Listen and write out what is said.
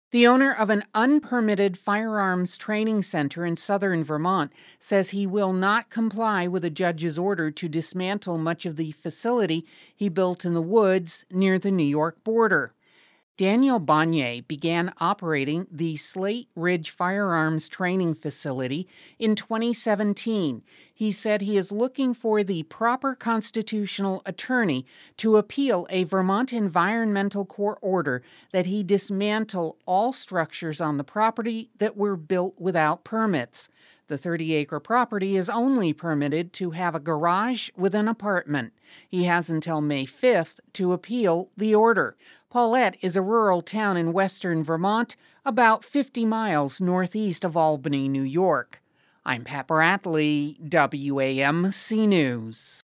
The owner of an unpermitted firearms training center in southern Vermont says he will not comply with a judge's order to dismantle much of the facility he built in the woods near the New York border. Daniel Bonnier began operating the Slate Ridge Firearms Training Facility in 2017. He said he is looking for the proper constitutional attorney to appeal a Vermont Environmental Court order that he dismantle all structures on the property that were built without permits. The 30-acre property is only permitted to have a garage with an apartment. He has until May 5th to appeal the order. Paulette is a rural town in western Vermont, about 50 miles northeast of Albany, New York. I'm Pat Bradley, WAMC News.